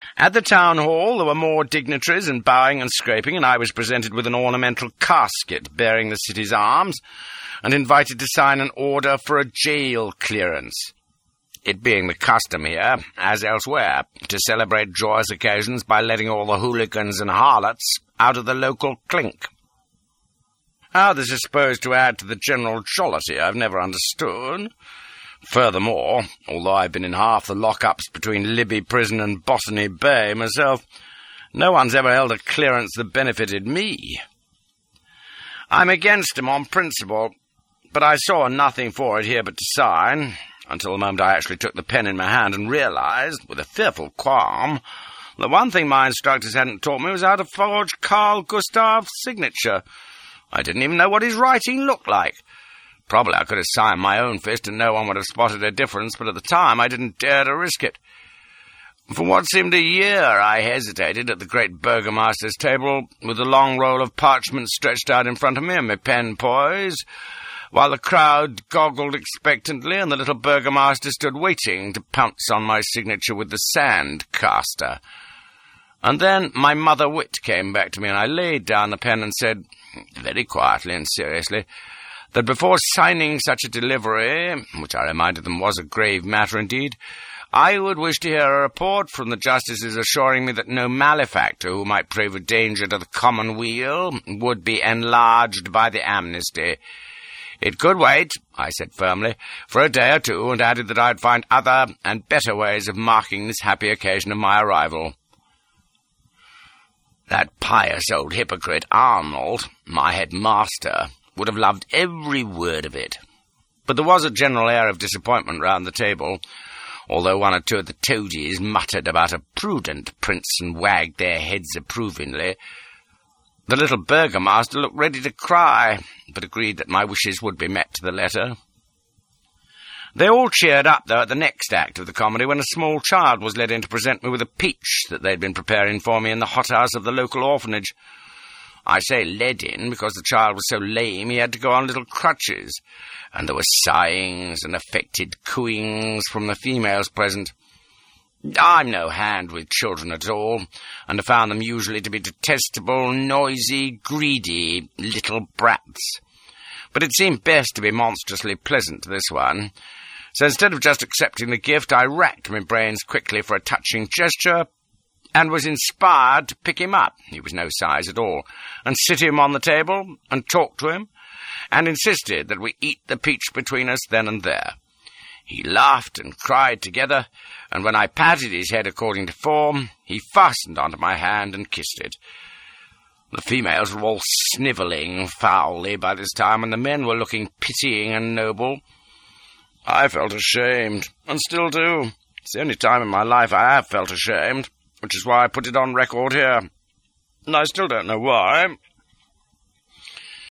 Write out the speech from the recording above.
At the town hall there were more dignitaries and bowing and scraping, and I was presented with an ornamental casket bearing the city's arms, and invited to sign an order for a jail clearance. It being the custom here, as elsewhere, to celebrate joyous occasions by letting all the hooligans and harlots out of the local clink. How this is supposed to add to the general jollity I've never understood. Furthermore, although I've been in half the lock-ups between Libby Prison and Botany Bay myself, no one's ever held a clearance that benefited me. I'm against him on principle, but I saw nothing for it here but to sign, until the moment I actually took the pen in my hand and realized, with a fearful qualm, that one thing my instructors hadn't taught me was how to forge Carl Gustav's signature. I didn't even know what his writing looked like. Probably I could have signed my own fist and no one would have spotted a difference, but at the time I didn't dare to risk it. For what seemed a year I hesitated at the great burgomaster's table, with a long roll of parchment stretched out in front of me and my pen poised, while the crowd goggled expectantly and the little burgomaster stood waiting to pounce on my signature with the sand-caster. And then my mother wit came back to me, and I laid down the pen and said, very quietly and seriously, that before signing such a delivery, which I reminded them was a grave matter indeed, I would wish to hear a report from the justices assuring me that no malefactor who might prove a danger to the common weal would be enlarged by the amnesty. It could wait, I said firmly, for a day or two, and added that I'd find other and better ways of marking this happy occasion of my arrival. That pious old hypocrite Arnold, my headmaster, would have loved every word of it. But there was a general air of disappointment round the table, although one or two of the toadies muttered about a prudent prince and wagged their heads approvingly. The little burgomaster looked ready to cry, but agreed that my wishes would be met to the letter. They all cheered up, though, at the next act of the comedy, when a small child was led in to present me with a peach that they'd been preparing for me in the hothouse of the local orphanage. I say led in because the child was so lame he had to go on little crutches, and there were sighings and affected cooings from the females present. I'm no hand with children at all, and I found them usually to be detestable, noisy, greedy little brats. But it seemed best to be monstrously pleasant to this one, so instead of just accepting the gift, I racked my brains quickly for a touching gesture, and was inspired to pick him up, he was no size at all, and sit him on the table, and talk to him, and insisted that we eat the peach between us then and there. He laughed and cried together, and when I patted his head according to form, he fastened onto my hand and kissed it. The females were all snivelling foully by this time, and the men were looking pitying and noble. I felt ashamed, and still do. It's the only time in my life I have felt ashamed, which is why I put it on record here. And I still don't know why.